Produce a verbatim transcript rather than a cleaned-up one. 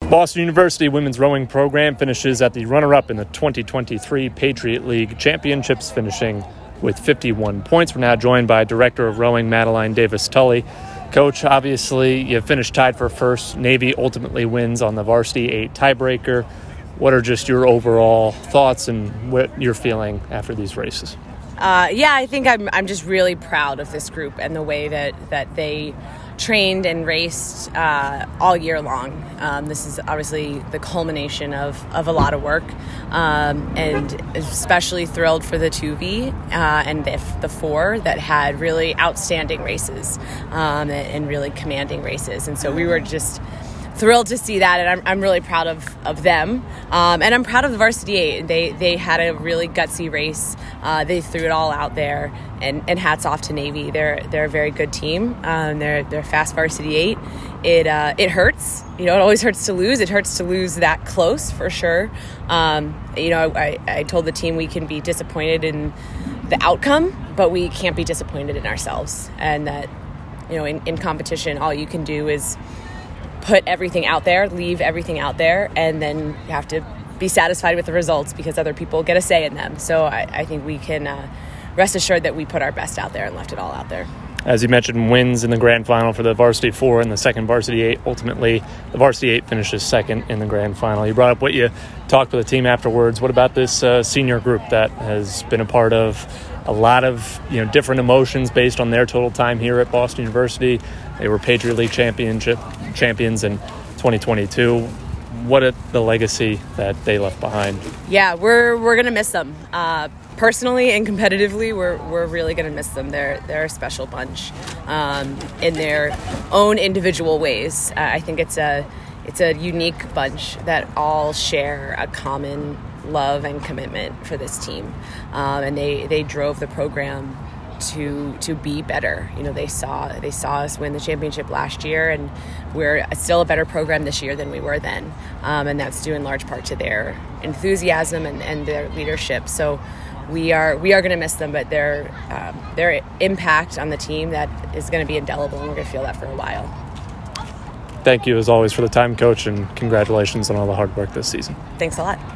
Boston University women's rowing program finishes at the runner-up in the twenty twenty-three Patriot League Championships, finishing with fifty-one points. We're now joined by Director of Rowing, Madeline Davis-Tully. Coach, obviously you finished tied for first. Navy ultimately wins on the varsity eight tiebreaker. What are just your overall thoughts and what you're feeling after these races? Uh, yeah, I think I'm I'm just really proud of this group and the way that, that they trained and raced uh, all year long. Um, this is obviously the culmination of, of a lot of work, um, and especially thrilled for the two V uh, and the, the four that had really outstanding races um, and, and really commanding races. And so we were just thrilled to see that, and I'm I'm really proud of, of them, um, and I'm proud of the varsity eight. They they had a really gutsy race. Uh, they threw it all out there, and, and hats off to Navy. They're they're a very good team. Um, they're they're fast varsity eight. It uh, it hurts. You know, it always hurts to lose. It hurts to lose that close for sure. Um, you know, I I told the team we can be disappointed in the outcome, but we can't be disappointed in ourselves. And that, you know, in, in competition, all you can do is put everything out there, leave everything out there, and then you have to be satisfied with the results because other people get a say in them. So I, I think we can uh, rest assured that we put our best out there and left it all out there. As you mentioned, wins in the grand final for the varsity four and the second varsity eight. Ultimately, the varsity eight finishes second in the grand final. You brought up what you talked with the team afterwards. What about this uh, senior group that has been a part of a lot of, you know, different emotions based on their total time here at Boston University? They were Patriot League championship champions in twenty twenty-two. What a the legacy that they left behind. Yeah, we're we're gonna miss them. Uh, personally and competitively, we're we're really gonna miss them. They're they're a special bunch um, in their own individual ways. Uh, I think it's a it's a unique bunch that all share a common love and commitment for this team, um, and they they drove the program to to be better. You know, they saw they saw us win the championship last year, and we're still a better program this year than we were then, um, and that's due in large part to their enthusiasm and, and their leadership. So we are we are going to miss them, but their um, their impact on the team, that is going to be indelible, and we're going to feel that for a while. Thank you as always for the time, Coach, and congratulations on all the hard work this season. Thanks a lot.